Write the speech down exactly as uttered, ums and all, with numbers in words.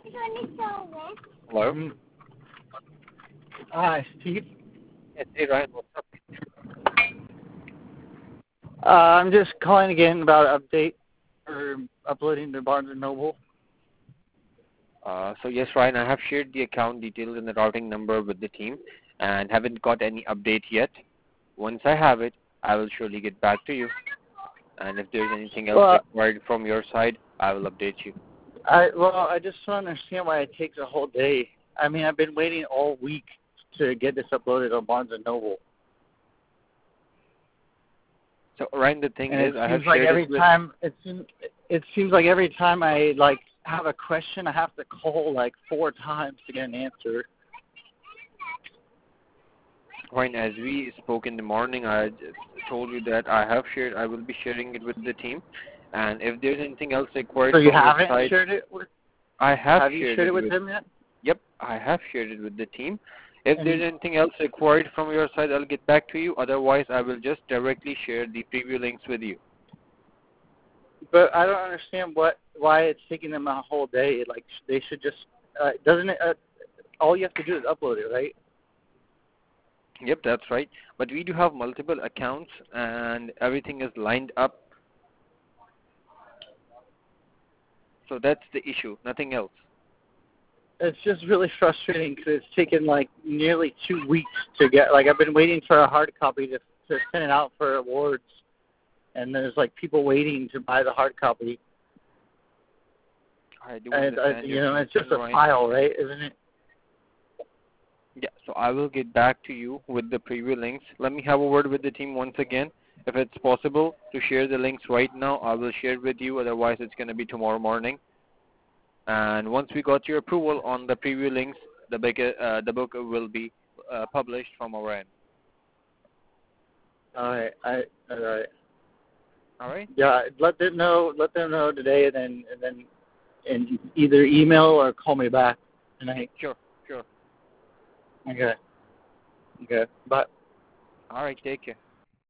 Hello? Um, Hi, Steve. Yes, hey Ryan, what's up? Uh, I'm just calling again about an update for uploading to Barnes and Noble. Uh, so yes, Ryan, I have shared the account details and the routing number with the team and haven't got any update yet. Once I have it, I will surely get back to you. And if there's anything else Well, required from your side, I will update you. I well, I just don't understand why it takes a whole day. I mean, I've been waiting all week to get this uploaded on Barnes and Noble. So Ryan, the thing And is, it I have seems like shared every it with... time it seems it seems like every time I like have a question, I have to call like four times to get an answer. Ryan, as we spoke in the morning, I just told you that I have shared, I will be sharing it with the team. And if there's anything else required So you from your haven't side, shared it with? I have, Have you shared, shared it it with with... them yet? Yep, I have shared it with the team. If And there's anything else required from your side, I'll get back to you. Otherwise, I will just directly share the preview links with you. But I don't understand what why it's taking them a whole day. Like they should just uh, doesn't it? Uh, all you have to do is upload it, right? Yep, that's right. But we do have multiple accounts and everything is lined up. So that's the issue, nothing else. It's just really frustrating because it's taken like nearly two weeks to get. Like I've been waiting for a hard copy to to send it out for awards, and there's like people waiting to buy the hard copy. I do And uh, understand you your know, it's just concern, a Ryan. file, right? Isn't it? Yeah, so I will get back to you with the preview links. Let me have a word with the team once again. If it's possible to share the links right now, I will share it with you. Otherwise, it's going to be tomorrow morning. And once we got your approval on the preview links, the book, uh, the book will be uh, published from our end. All right. I all right. All right? Yeah. Let them know. Let them know today, and then and then and either email or call me back tonight. Sure, sure. Okay. Okay. Bye. All right, take care.